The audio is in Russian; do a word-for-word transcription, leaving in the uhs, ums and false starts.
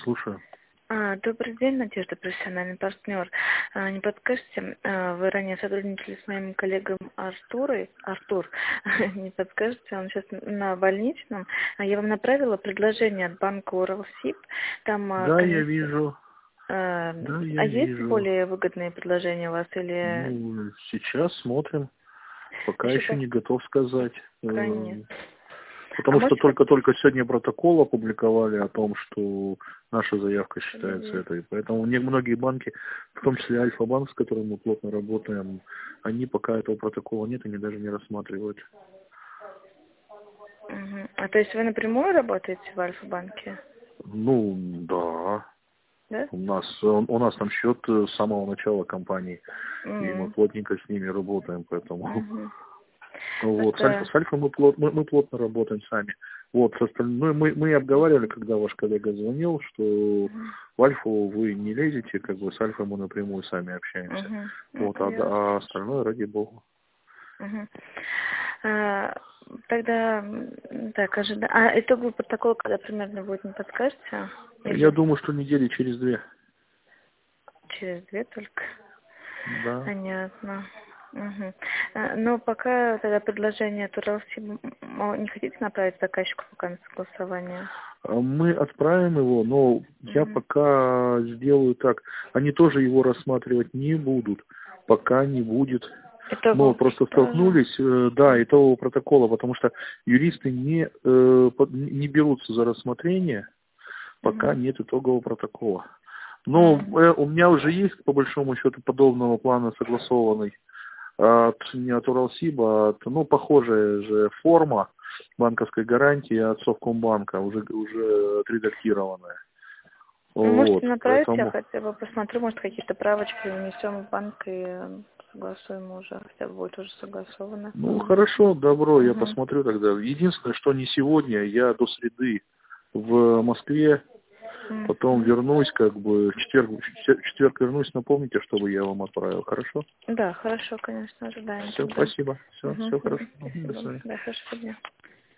слушаю. А, Добрый день, Надежда, профессиональный партнер. А, Не подскажете, а, вы ранее сотрудничали с моим коллегой Артурой, Артур, не подскажете, он сейчас на больничном. А Я вам направила предложение от банка Уралсиб. Там а, Да, я комиссия. вижу. А Да, я а есть вижу. более выгодные предложения у вас или Ну, сейчас смотрим. Пока еще еще не готов сказать. пока Э, нет? А Потому что может быть, только-только сегодня протокол опубликовали о том, что наша заявка считается подожди. этой. Поэтому не- многие банки, в том числе Альфа-банк, с которым мы плотно работаем, они пока этого протокола нет, они даже не рассматривают. Мгм. А то есть вы напрямую работаете в Альфа-банке? Ну, да. Да? У нас, у у нас там счет с самого начала компании, и мы М. плотненько с ними работаем, поэтому... Мгм. Вот, с Альфа, Просто. с Альфа мы, плот, мы, мы плотно работаем сами. Вот, с остальной, мы, мы обговаривали, когда ваш коллега звонил, что Мгм. в Альфу вы не лезете, как бы с Альфой мы напрямую сами общаемся. Мгм. Вот, а, М, я- а остальное, ради бога. Мгм. А, Тогда м, так, ожида... А итоговый протокол, когда примерно будет, не подскажете? Я Или думаю, что недели через две. через две только? Да. Понятно. Мгм. А, Но пока тогда предложение Туралси не хотите направить заказчику пока на согласование? А мы отправим его, но я Мгм. пока сделаю так. Они тоже его рассматривать не будут, пока не будет. Мы вот Итоговый просто тоже. столкнулись, э, да, итогового протокола, потому что юристы не, э, под- не берутся за рассмотрение, пока Мгм. нет итогового протокола. Но М. э, у меня уже есть, по большому счету, подобного плана согласованный от, не от Уралсиба, а от, ну, похожая же форма банковской гарантии от Совкомбанка, уже, уже отредактированная. Вот, Можете направить, я поэтому... хотя бы посмотрю, может, какие-то правочки внесем в банк и э, согласуем уже, хотя бы будет уже согласовано. Ну, хорошо, добро, я Угу. посмотрю тогда. Единственное, что не сегодня, я до среды в Москве, потом Угу. вернусь, как бы, в четверг, в четверг вернусь, напомните, чтобы я вам отправил, хорошо? Да, хорошо, конечно, ожидаем Все, тогда. спасибо, все, Угу. все хорошо, до Спасибо. свидания. Да, хорошего дня.